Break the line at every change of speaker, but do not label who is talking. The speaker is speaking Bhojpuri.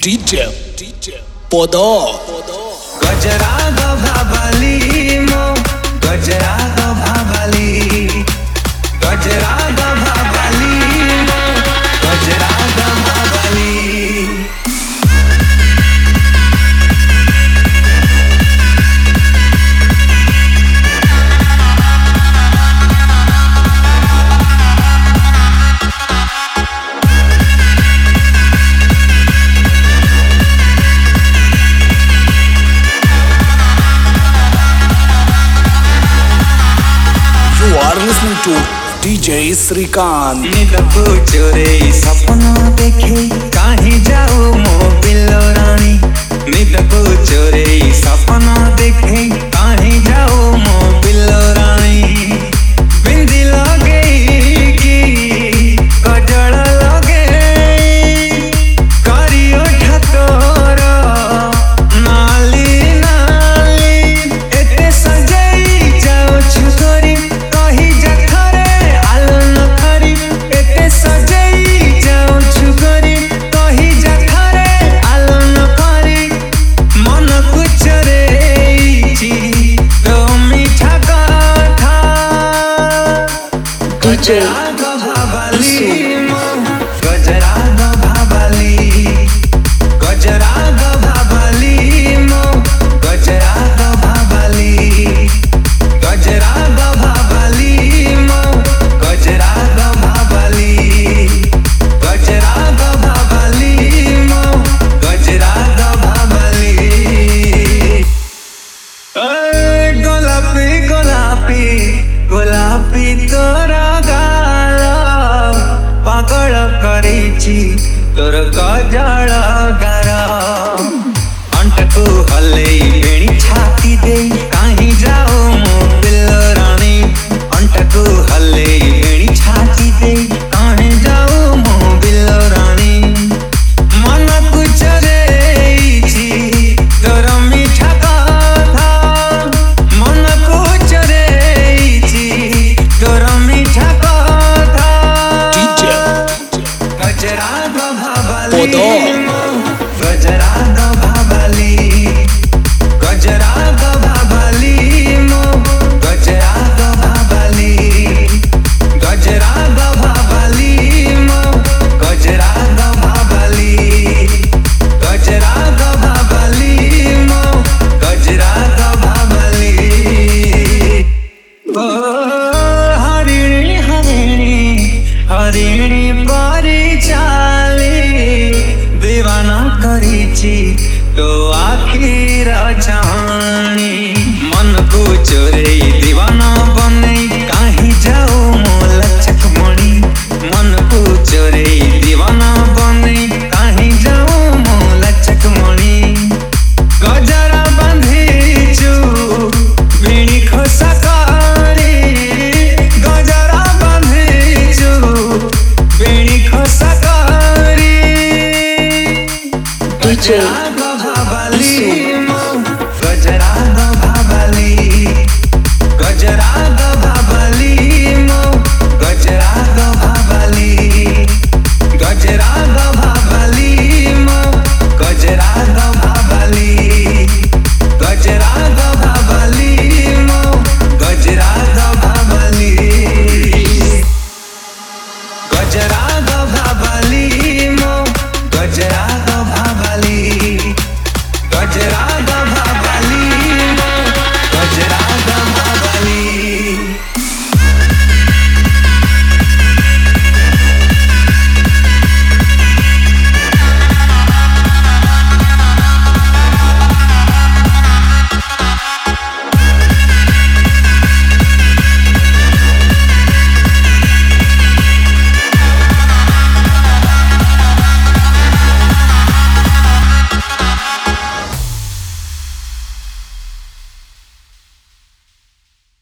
DJ Podo
गजरा ग भाबाली मो गजरा ग भाबाली गजरा ग भाबाली मो गजरा ग भाबाली
listening to DJ Srikant
निदको चोरे सपना देखे कहीं जाओ मो बिल्लो रानी निदको चोरे सपना देखे कहीं जाओ मो बिल्लो रानी बिंदी लगे की कजल लगे करियो ठतोर नाली नाली एते सजाई जाओ छुतरी कहीं जखरे आलन खरी एते सजाई जाओ छुतरी कहीं जखरे आलन खरी मन कुचरे ची तो मीठा कथा
DJ
गजरा ग भाबाली गजरा ग भाबाली मो गजरा ग भाबाली गजरा ग भाबाली मो गजरा ग भाबाली गजरा ग भाबाली मो गजरा ग भाबाली गोलापी गोलापी गोलापी तोरा गाल पागल करिछि तोर गजल गार अंटको हल्ले बेणी छाती दे कहीं जाओ मो बिल्लो रानी अंटको हल्ले बेणी छाती दे कहीं जाओ मो बिल्लो रानी मन कुचरे तोर मीठा कथा मन कुचरे तोर मीठा कथा गजरा ग भाबाली गजरा ग भाबाली गजरा ग भाबाली मो गजरा ग भाबाली गजरा ग भाबाली मो गजरा ग भाबाली गजरा ग भाबाली मो गजरा ग भाबाली ओ हरिणी हरिणी हरिणी परी चाली दीवाना करिछि तो आखिर चाणी मन को चोरे